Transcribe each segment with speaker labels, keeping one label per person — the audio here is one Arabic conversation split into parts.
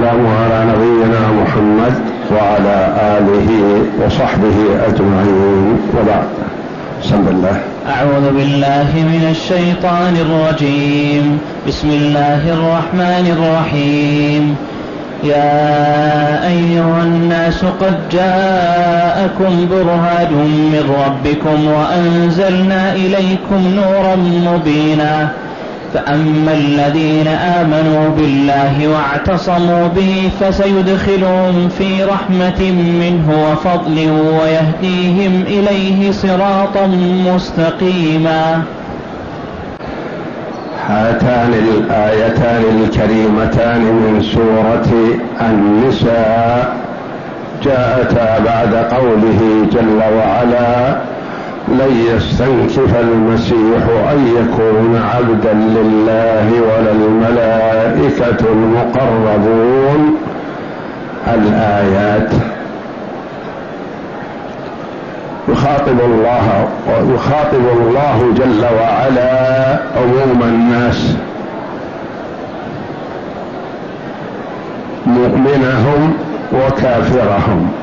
Speaker 1: والسلام على نبينا محمد وعلى آله وصحبه أجمعين، وبعد. بسم الله.
Speaker 2: أعوذ بالله من الشيطان الرجيم. بسم الله الرحمن الرحيم. يا أيها الناس قد جاءكم برهان من ربكم وأنزلنا إليكم نورا مبينا، فأما الذين آمنوا بالله واعتصموا به فسيدخلهم في رحمة منه وفضل ويهديهم إليه صراطا مستقيما.
Speaker 1: هاتان الآيتان الكريمتان من سورة النساء جاءتا بعد قوله جل وعلا: لن يستنكف المسيح أن يكون عبدا لله ولا الملائكة المقربون. الآيات يخاطب الله جل وعلا عموم الناس، مؤمنهم وكافرهم.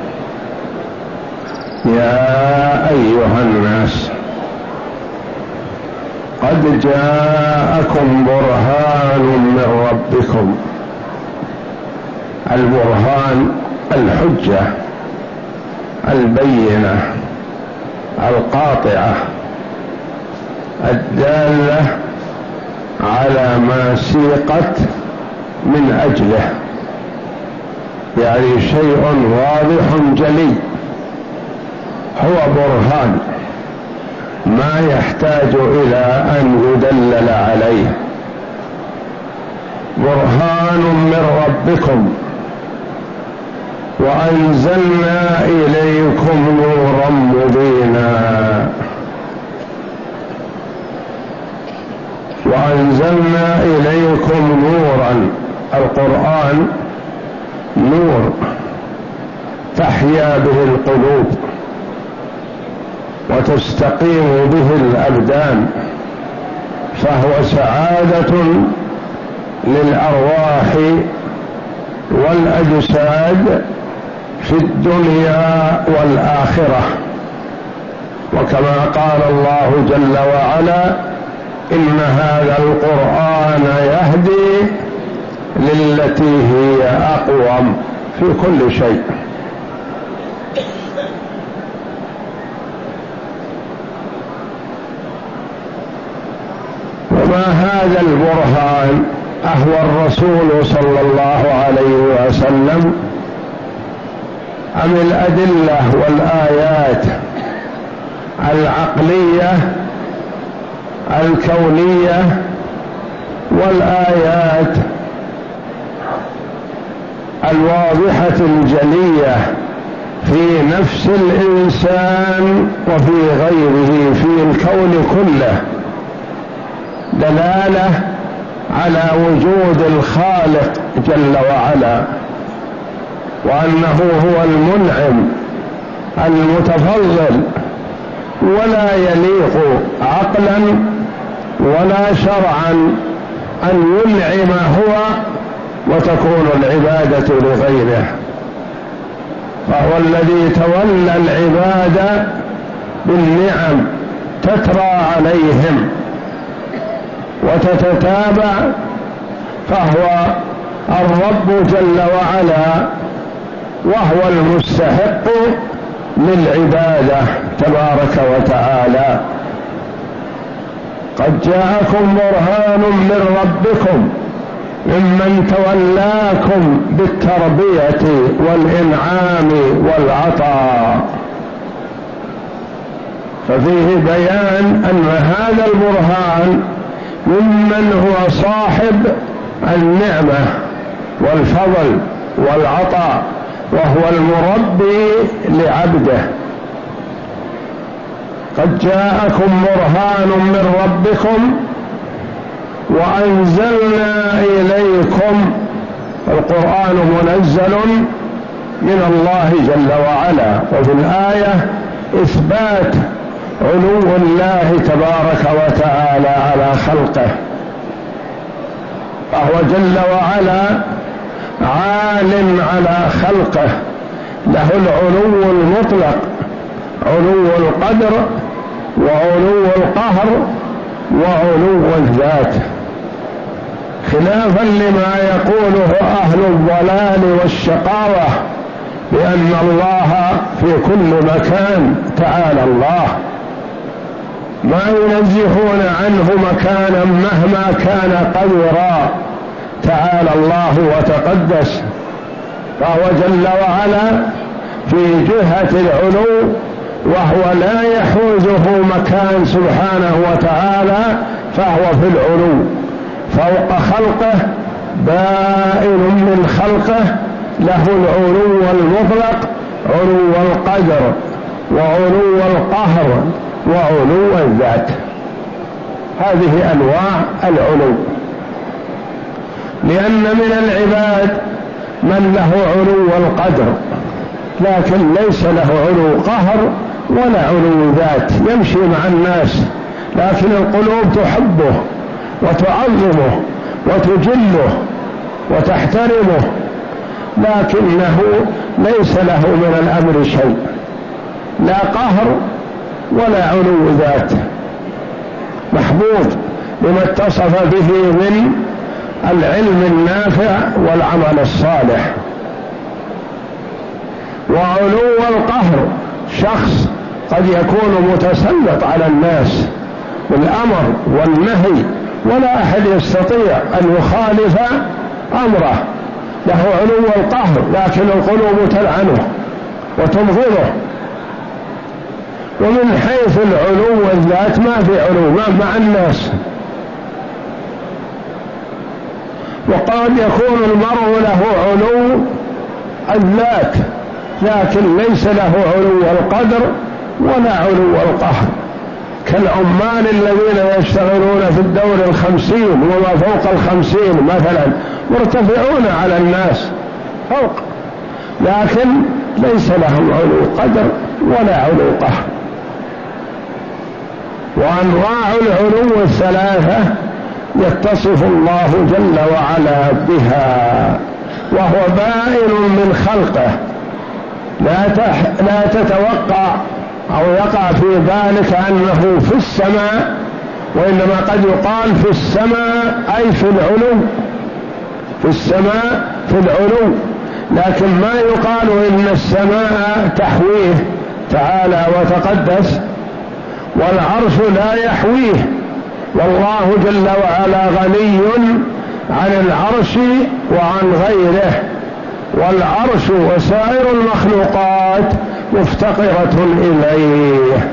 Speaker 1: يا أيها الناس قد جاءكم برهان من ربكم. البرهان الحجة البينة القاطعة الدالة على ما سيقت من أجله، يعني شيء واضح جلي، هو برهان ما يحتاج إلى أن يدلل عليه. برهان من ربكم وأنزلنا إليكم نورا مبينا. وأنزلنا إليكم نورا، القرآن نور تحيا به القلوب وتستقيم به الأبدان، فهو سعادة للأرواح والأجساد في الدنيا والآخرة. وكما قال الله جل وعلا: إن هذا القرآن يهدي للتي هي أقوم في كل شيء. وما هذا البرهان؟ أهو الرسول صلى الله عليه وسلم أم الأدلة والآيات العقلية الكونية والآيات الواضحة الجلية في نفس الإنسان وفي غيره في الكون كله، دلالة على وجود الخالق جل وعلا، وأنه هو المنعم المتفضل، ولا يليق عقلا ولا شرعا أن ينعم هو وتكون العبادة لغيره. فهو الذي تولى العباد بالنعم تترى عليهم وتتتابع، فهو الرب جل وعلا وهو المستحق للعبادة تبارك وتعالى. قد جاءكم برهان من ربكم ممن تولاكم بالتربية والإنعام والعطاء. ففيه بيان أن هذا البرهان ممن هو صاحب النعمة والفضل والعطاء، وهو المربي لعبده. قد جاءكم برهان من ربكم وأنزلنا إليكم. القرآن منزل من الله جل وعلا، وفي الآية إثبات علو الله تبارك وتعالى على خلقه، فهو جل وعلا عال على خلقه، له العلو المطلق، علو القدر وعلو القهر وعلو الذات، خلافا لما يقوله أهل الضلال والشقاوة بأن الله في كل مكان. تعالى الله، ما ينزهون عنه مكانا مهما كان قدرا. تعالى الله وتقدس، فهو جل وعلا في جهة العلو، وهو لا يحوزه مكان سبحانه وتعالى، فهو في العلو فوق خلقه، بائن من خلقه، له العلو المطلق، علو القدر وعلو القهر وعلو الذات. هذه أنواع العلو، لأن من العباد من له علو القدر لكن ليس له علو قهر ولا علو ذات، يمشي مع الناس لكن القلوب تحبه وتعظمه وتجله وتحترمه، لكنه ليس له من الأمر شيء، لا قهر ولا علو ذات، محبوب لما اتصف به من العلم النافع والعمل الصالح. وعلو القهر شخص قد يكون متسلط على الناس بالأمر والنهي، ولا أحد يستطيع أن يخالف أمره، له علو القهر لكن القلوب تلعنه وتبغضه. ومن حيث العلو الذات ما في علو مع الناس، وقد يكون المرء له علو الذات لكن ليس له علو القدر ولا علو القهر، كالعمال الذين يشتغلون في الدور 50 وما فوق 50 مثلا، مرتفعون على الناس فوق، لكن ليس لهم علو قدر ولا علو قهر. وأنواع العلو الثلاثة يتصف الله جل وعلا بها، وهو بائن من خلقه، لا تتوقع أو يقع في بالك أنه في السماء، وإنما قد يقال في السماء أي في العلو، في السماء في العلو، لكن ما يقال إن السماء تحويه تعالى وتقدس، والعرش لا يحويه، والله جل وعلا غني عن العرش وعن غيره، والعرش وسائر المخلوقات مفتقرة إليه.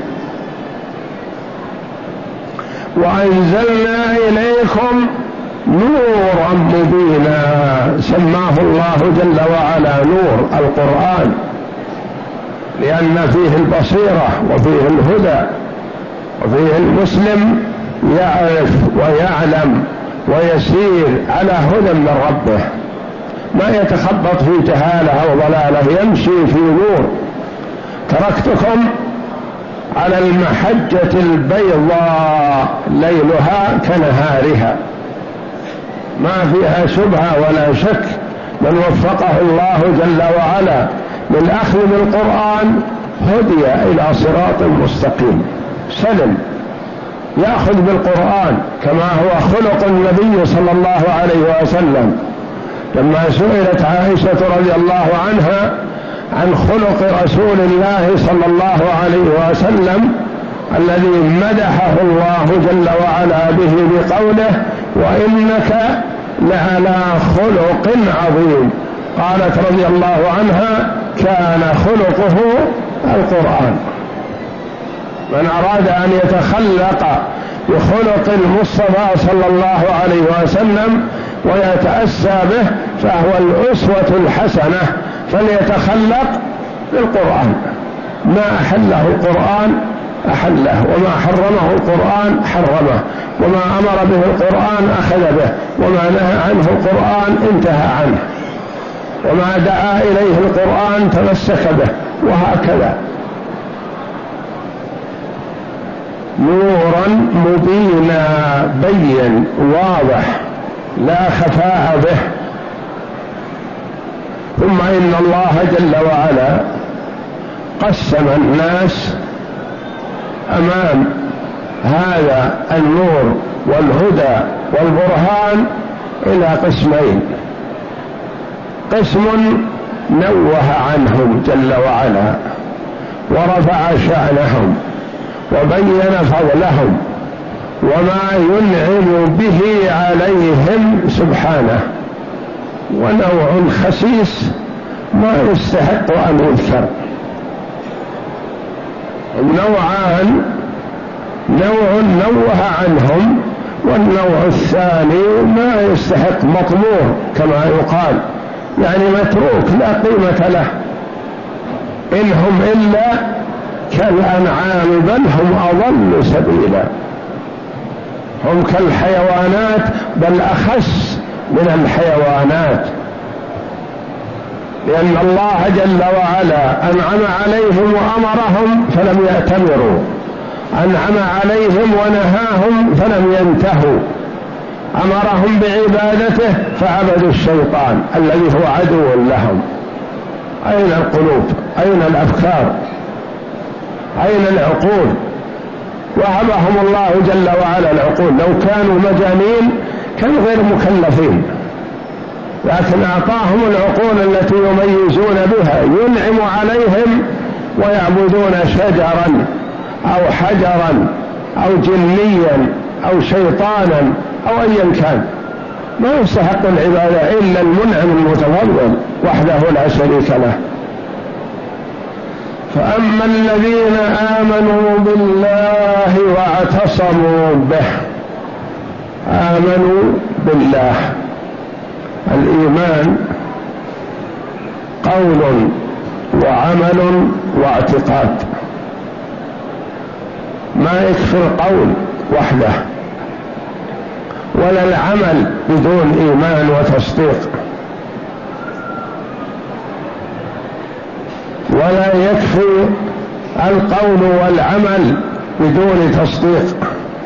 Speaker 1: وأنزلنا إليكم نورا مبينا، سماه الله جل وعلا نور القرآن، لأن فيه البصيرة وفيه الهدى، وفيه المسلم يعرف ويعلم ويسير على هدى من ربه، ما يتخبط في جهالة أو ضلالة، يمشي في نور. تركتكم على المحجة البيضاء ليلها كنهارها، ما فيها شبهة ولا شك. من وفقه الله جل وعلا للأخذ بالقرآن هدي إلى صراط مستقيم سلم، يأخذ بالقرآن كما هو خلق النبي صلى الله عليه وسلم. لما سئلت عائشة رضي الله عنها عن خلق رسول الله صلى الله عليه وسلم الذي مدحه الله جل وعلا به بقوله: وإنك لعلى خلق عظيم، قالت رضي الله عنها: كان خلقه القرآن. من أراد أن يتخلق بخلق المصطفى صلى الله عليه وسلم ويتأسى به فهو الأسوة الحسنة، فليتخلق بالقرآن. ما أحله القرآن أحله، وما حرمه القرآن حرمه، وما أمر به القرآن أخذ به، وما نهى عنه القرآن انتهى عنه، وما دعا إليه القرآن تمسك به، وهكذا. نورا مبينا، بين واضح لا خفاء به، ثم إن الله جل وعلا قسم الناس أمام هذا النور والهدى والبرهان إلى قسمين: قسم نوه عنهم جل وعلا ورفع شأنهم وبين فضلهم وما ينعم به عليهم سبحانه، ونوع خسيس ما يستحق أن يذكر. نوعان: نوع نوه عنهم، والنوع الثاني ما يستحق، مطمور كما يقال، يعني متروك لا قيمة له، إن هم إلا كالأنعام بل هم أضل سبيلا، هم كالحيوانات بل أخس من الحيوانات، لأن الله جل وعلا أنعم عليهم وأمرهم فلم يأتمروا، أنعم عليهم ونهاهم فلم ينتهوا، أمرهم بعبادته فعبدوا الشيطان الذي هو عدو لهم. أين القلوب؟ أين الأفكار؟ أين العقول؟ وهبهم الله جل وعلا العقول، لو كانوا مجانين كانوا غير مكلفين، لكن أعطاهم العقول التي يميزون بها، ينعم عليهم ويعبدون شجرا أو حجرا أو جنيا أو شيطانا أو أيا كان، ما يستحق العبادة إلا المنعم المتفضل وحده لا شريك له. فأما الذين آمنوا بالله واعتصموا به، آمنوا بالله، الإيمان قول وعمل واعتقاد، ما يكفي القول وحده ولا العمل بدون إيمان وتصديق، ولا يكفي القول والعمل بدون تصديق،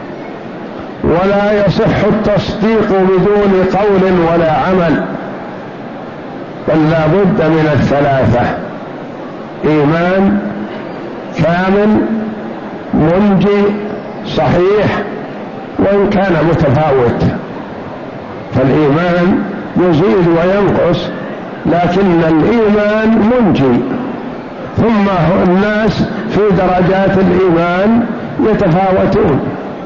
Speaker 1: ولا يصح التصديق بدون قول ولا عمل، بل لا بد من الثلاثة: إيمان كامل منجي صحيح وإن كان متفاوت، فالإيمان يزيد وينقص، لكن الإيمان منجي، ثم الناس في درجات الإيمان يتفاوتون.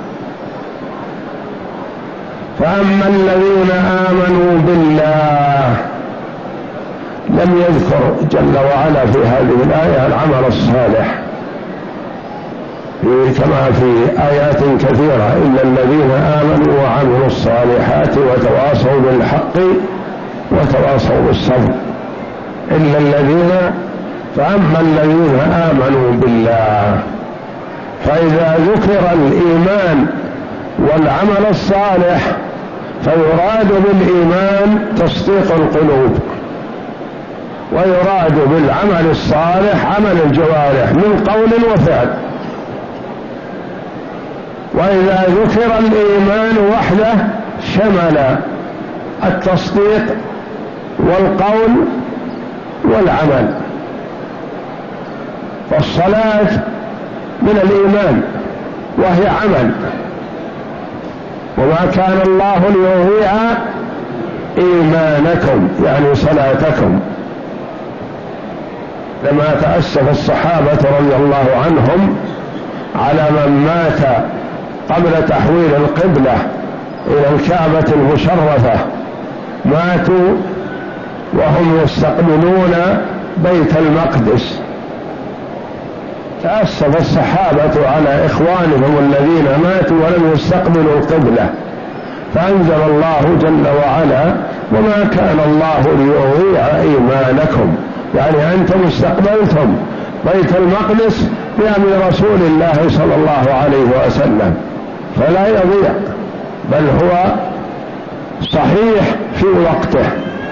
Speaker 1: فأما الذين آمنوا بالله، لم يذكر جل وعلا في هذه الآية العمل الصالح كما في آيات كثيرة: إلا الذين آمنوا وعملوا الصالحات وتواصوا بالحق وتواصوا بالصبر، إلا الذين. فأما الذين آمنوا بالله، فإذا ذكر الإيمان والعمل الصالح فيراد بالإيمان تصديق القلوب، ويراد بالعمل الصالح عمل الجوارح من قول وفعل. وإذا ذكر الإيمان وحده شمل التصديق والقول والعمل، فالصلاة من الإيمان وهي عمل، وما كان الله ليضيع إيمانكم يعني صلاتكم. لما تأسف الصحابة رضي الله عنهم على من مات قبل تحويل القبلة إلى الكعبة المشرفة، ماتوا وهم يستقبلون بيت المقدس، تأسف الصحابة على إخوانهم الذين ماتوا ولم يستقبلوا القبلة، فأنزل الله جل وعلا: وما كان الله ليضيع إيمانكم، يعني أنتم استقبلتم بيت المقدس بأمر رسول الله صلى الله عليه وسلم، فلا يضيع، بل هو صحيح في وقته.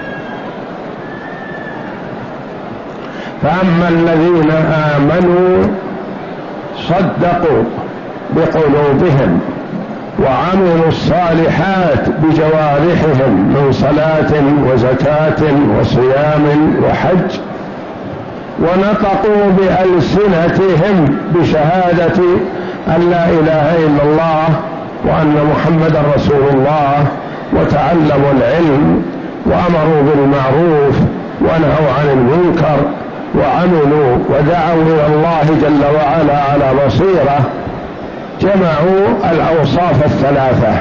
Speaker 1: فأما الذين آمنوا صدقوا بقلوبهم وعملوا الصالحات بجوارحهم من صلاة وزكاة وصيام وحج، ونطقوا بألسنتهم بشهادة أن لا إله إلا الله وأن محمدا رسول الله، وتعلموا العلم وأمروا بالمعروف ونهوا عن المنكر، وعملوا ودعوا إلى الله جل وعلا على بصيرة، جمعوا الأوصاف الثلاثة.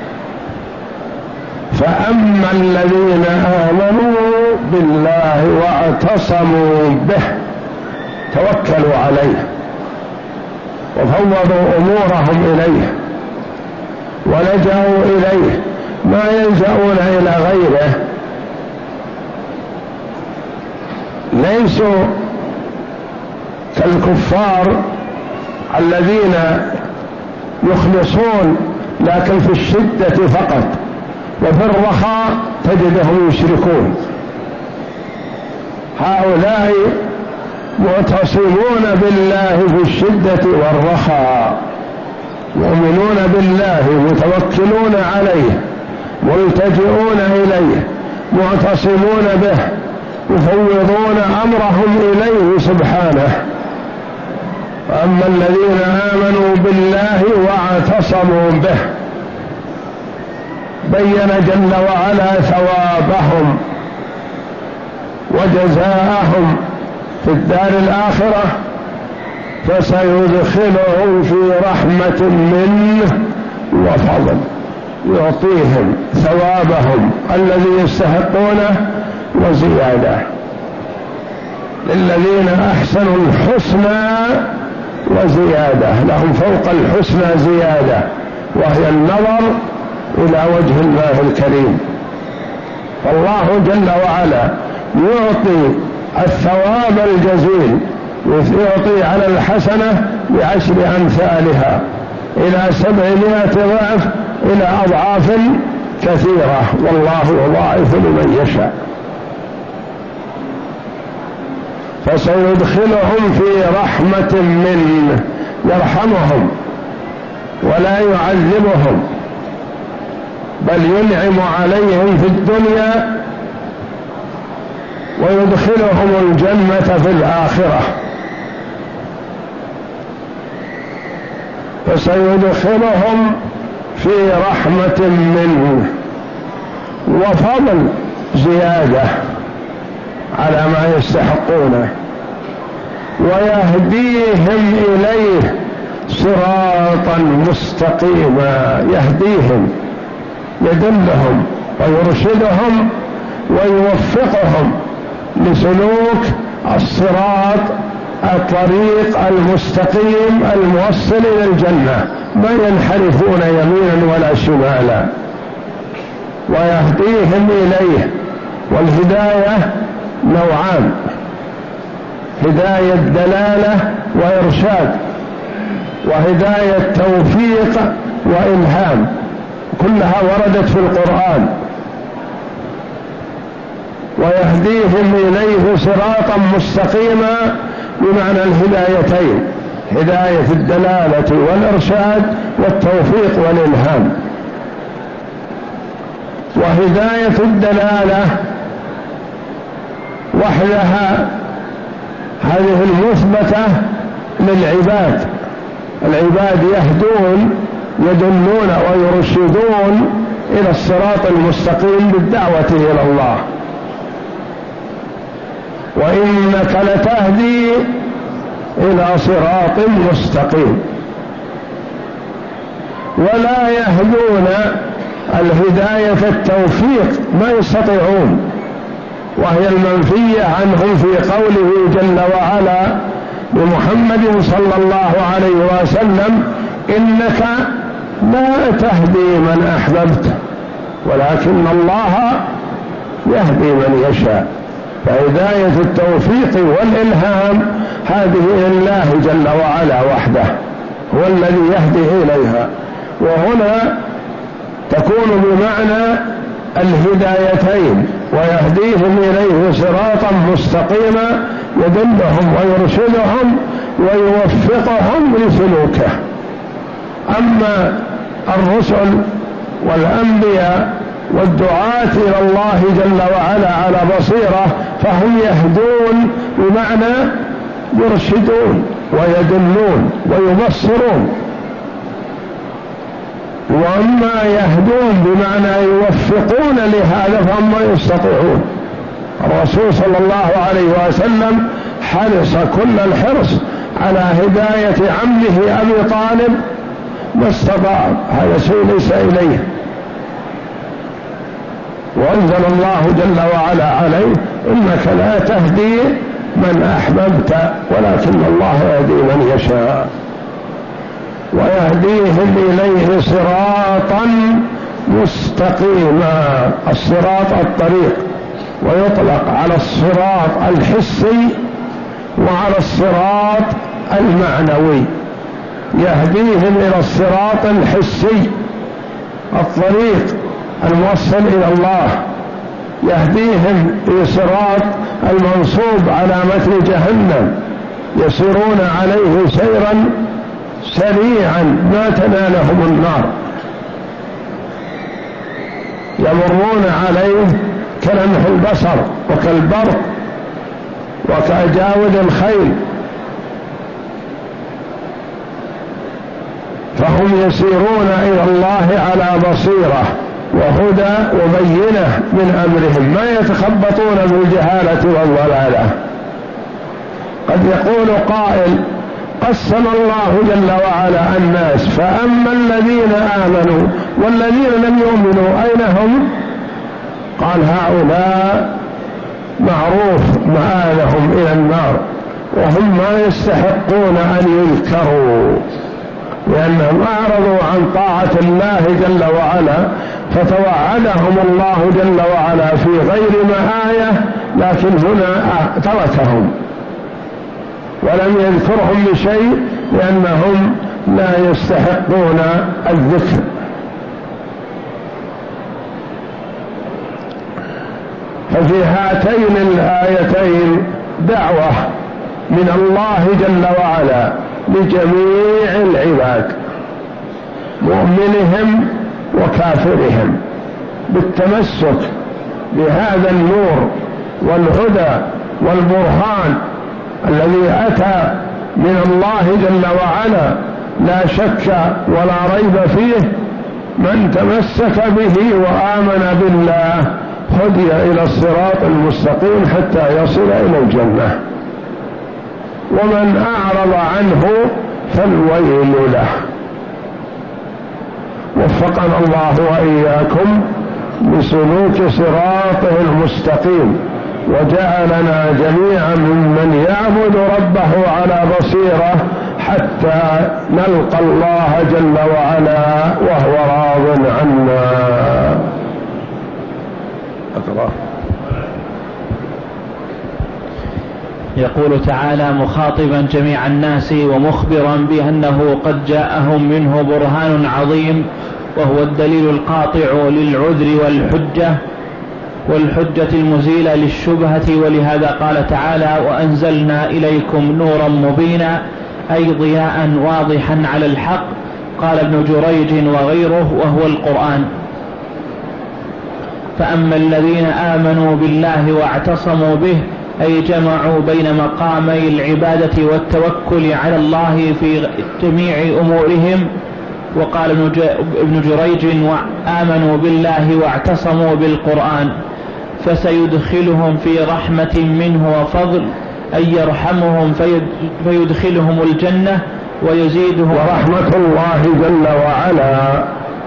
Speaker 1: فأما الذين آمنوا بالله واعتصموا به، توكلوا عليه وفوضوا أمورهم إليه ولجأوا إليه، ما يلجأون إلى غيره، ليسوا كالكفار الذين يخلصون لكن في الشدة فقط، وفي الرخاء تجدهم يشركون. هؤلاء معتصمون بالله في الشدة والرخاء، يؤمنون بالله، متوكلون عليه، ملتجئون إليه، معتصمون به، يفوضون أمرهم إليه سبحانه. فأما الذين آمنوا بالله واعتصموا به، بين جل وعلا ثوابهم وجزاءهم في الدار الآخرة، فسيدخلهم في رحمة منه وفضل، يعطيهم ثوابهم الذي يستحقونه وزيادة. للذين أحسنوا الحسنى وزيادة، لهم فوق الحسنى زيادة، وهي النظر إلى وجه الله الكريم. فالله جل وعلا يعطي الثواب الجزيل، يعطي على الحسنة ب10 أمثالها إلى 700 ضعف، إلى أضعاف كثيرة، والله يضاعف لمن يشاء. فسيدخلهم في رحمة منه، يرحمهم ولا يعذبهم، بل ينعم عليهم في الدنيا ويدخلهم الجنة في الآخرة. فسيدخلهم في رحمة منه وفضل زيادة على ما يستحقونه، ويهديهم إليه صراطا مستقيما. يهديهم، يدلهم ويرشدهم ويوفقهم لسلوك الصراط، الطريق المستقيم الموصل إلى الجنة، ما ينحرفون يمينا ولا شمالا، ويهديهم إليه. والهداية نوعان: هداية دلالة وإرشاد، وهداية توفيق وإلهام، كلها وردت في القرآن. ويهديهم إليه صراطا مستقيما بمعنى الهدايتين: هداية الدلالة والإرشاد، والتوفيق والإلهام. وهداية الدلالة وحدها هذه المثبتة للعباد، العباد يهدون، يدلون ويرشدون إلى الصراط المستقيم بالدعوة إلى الله. وإنك لتهدي إلى صراط مستقيم. ولا يهدون الهداية التوفيق، ما يستطيعون، وهي المنفية عنهم في قوله جل وعلا لمحمد صلى الله عليه وسلم: إنك لا تهدي من أحببت ولكن الله يهدي من يشاء. فهداية التوفيق والإلهام هذه لله جل وعلا وحده، هو الذي يهدي إليها. وهنا تكون بمعنى الهدايتين: ويهديهم إليه صراطا مستقيما، يدلهم ويرشدهم ويوفقهم لسلوكه. أما الرسل والأنبياء والدعاة إلى الله جل وعلا على بصيرة، فهم يهدون بمعنى يرشدون ويدلون ويبصرون، وأما يهدون بمعنى يوفقون لهذا فهم ما يستطيعون. الرسول صلى الله عليه وسلم حرص كل الحرص على هداية عمه أبي طالب ما استطاع، هذا شيء ليس إليه، وأنزل الله جل وعلا عليه إنك لا تهدي من أحببت ولكن الله يهدي من يشاء، ويهديهم إليه صراطا مستقيما. الصراط الطريق، ويطلق على الصراط الحسي وعلى الصراط المعنوي. يهديهم إلى الصراط الحسي الطريق الموصل إلى الله، يهديهم إلى صراط المنصوب على متن جهنم يسيرون عليه سيرا سريعا ما تنالهم النار، يمرون عليه كلمح البصر وكالبرق وكأجاود الخيل، فهم يسيرون إلى الله على بصيرة وهدى وبينة من أمرهم، ما يتخبطون بالجهالة والضلالة. قد يقول قائل قسم الله جل وعلا الناس، فأما الذين آمنوا والذين لم يؤمنوا أين هم؟ قال هؤلاء معروف مآلهم إلى النار، وهم ما يستحقون أن يذكروا لأنهم أعرضوا عن طاعة الله جل وعلا، فتوعدهم الله جل وعلا في غير آية، لكن هنا تركهم ولم يذكرهم بشيء لأنهم لا يستحقون الذكر. ففي هاتين الآيتين دعوة من الله جل وعلا لجميع العباد مؤمنهم وكافرهم بالتمسك بهذا النور والهدى والبرهان الذي أتى من الله جل وعلا لا شك ولا ريب فيه. من تمسك به وآمن بالله هدي إلى الصراط المستقيم حتى يصل إلى الجنة، ومن أعرض عنه فالويل له. وفقنا الله وإياكم بسلوك صراطه المستقيم، وجعلنا جميعا ممن يعبد ربه على بصيرة حتى نلقى الله جل وعلا وهو راض عنا. أقرأ.
Speaker 2: يقول تعالى مخاطبا جميع الناس ومخبرا بأنه قد جاءهم منه برهان عظيم، وهو الدليل القاطع للعذر والحجة المزيلة للشبهة. ولهذا قال تعالى وأنزلنا إليكم نورا مبينا، أي ضياء واضحا على الحق. قال ابن جريج وغيره وهو القرآن. فأما الذين آمنوا بالله واعتصموا به، أي جمعوا بين مقامي العبادة والتوكل على الله في جميع أمورهم. وقال ابن جريج وآمنوا بالله واعتصموا بالقرآن، فسيدخلهم في رحمة منه وفضل، أي يرحمهم فيدخلهم الجنة ويزيدهم.
Speaker 1: ورحمة الله جل وعلا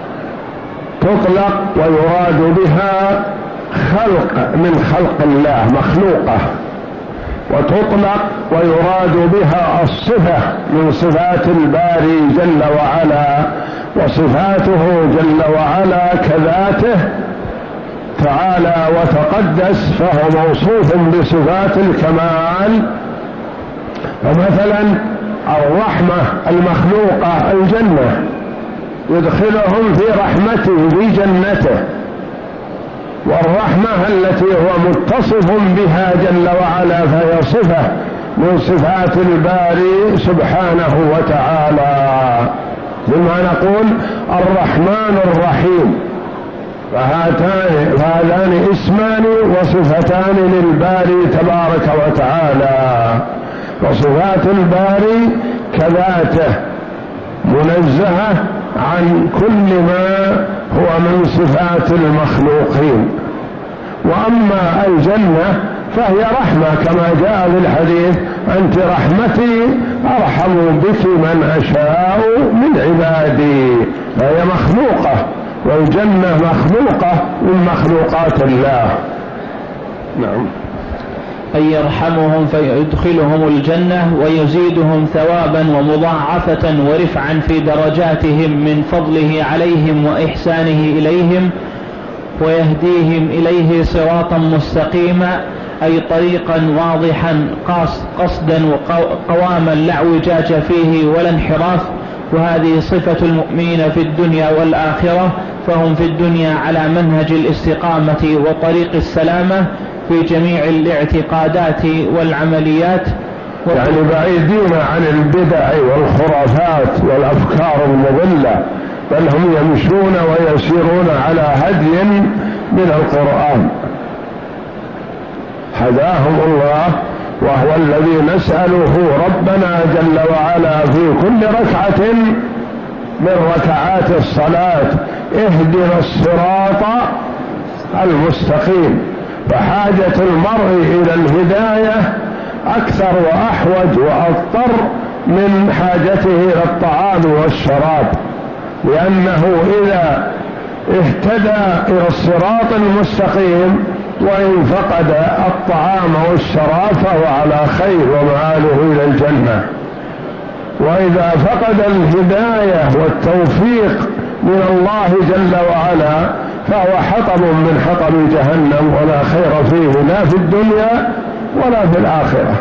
Speaker 1: تطلق ويراد بها خلق من خلق الله مخلوقة، وتطلق ويراد بها الصفة من صفات الباري جل وعلا، وصفاته جل وعلا كذاته تعالى وتقدس، فهو موصوف بصفات الكمال. فمثلا الرحمة المخلوقة الجنة، يدخلهم في رحمته في جنته، والرحمة التي هو متصف بها جل وعلا فهي صفة من صفات الباري سبحانه وتعالى. ثم نقول الرحمن الرحيم، فهذان اسمان وصفتان للباري تبارك وتعالى، وصفات الباري كذاته منزهة عن كل ما هو من صفات المخلوقين. وأما الجنة فهي رحمة كما جاء في الحديث: أنت رحمتي أرحم بك من أشاء من عبادي. فهي مخلوقة، والجنة مخلوقة من مخلوقات الله. نعم.
Speaker 2: أن يرحمهم فيدخلهم الجنة ويزيدهم ثوابا ومضاعفة ورفعا في درجاتهم من فضله عليهم وإحسانه إليهم، ويهديهم إليه صراطا مستقيما، أي طريقا واضحا قصدا وقواما لا اعوجاج فيه ولا انحراف. وهذه صفة المؤمنين في الدنيا والآخرة، فهم في الدنيا على منهج الاستقامة وطريق السلامة في جميع الاعتقادات والعمليات،
Speaker 1: يعني بعيدين عن البدع والخرافات والأفكار المضلة، بل هم يمشون ويسيرون على هدي من القرآن. هداهم الله، وهو الذي نسأله ربنا جل وعلا في كل ركعة من ركعات الصلاة: اهدنا الصراط المستقيم. فحاجة المرء إلى الهداية أكثر وأحوج وأضطر من حاجته إلى الطعام والشراب، لأنه إذا اهتدى إلى الصراط المستقيم وإن فقد الطعام والشراب فهو على خير ومآله إلى الجنة، وإذا فقد الهداية والتوفيق من الله جل وعلا فهو حطب من حطب جهنم، ولا خير فيه لا في الدنيا ولا في الآخرة.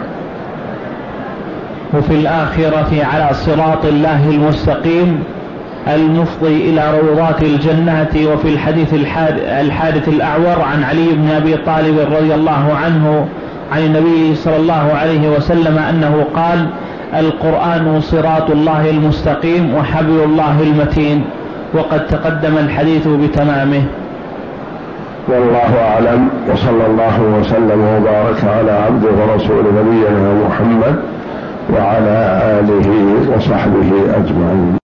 Speaker 2: وفي الآخرة على صراط الله المستقيم المفضي إلى روضات الجنات. وفي الحديث الحادث الأعور عن علي بن أبي طالب رضي الله عنه عن النبي صلى الله عليه وسلم أنه قال: القرآن صراط الله المستقيم وحبل الله المتين. وقد تقدم الحديث بتمامه.
Speaker 1: والله أعلم، وصلى الله وسلم وبارك على عبده ورسول نبينا محمد وعلى آله وصحبه أجمعين.